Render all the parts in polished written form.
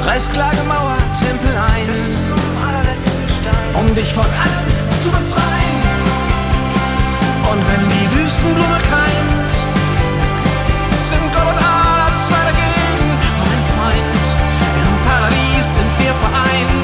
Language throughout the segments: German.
reiß Klagemauer, Tempel ein, um dich von allem zu befreien. Und wenn die Wüstenblume keimt, sind Gott und Allah zwei dagegen, mein Freund. Im Paradies sind wir vereint.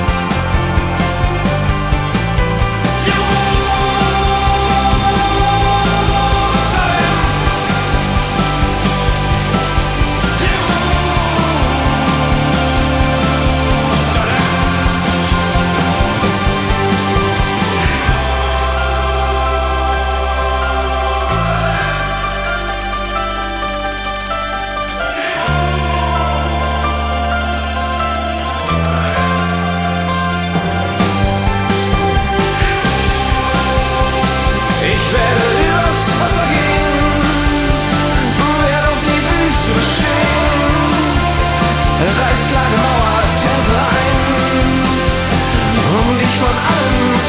Reiß Klagemauer, Tempel ein, um dich von allem zu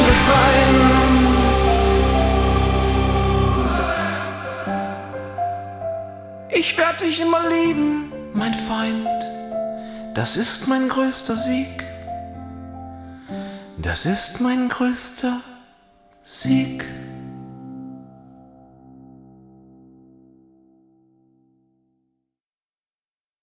befreien. Ich werd dich immer lieben, mein Feind. Das ist mein größter Sieg. Das ist mein größter Sieg.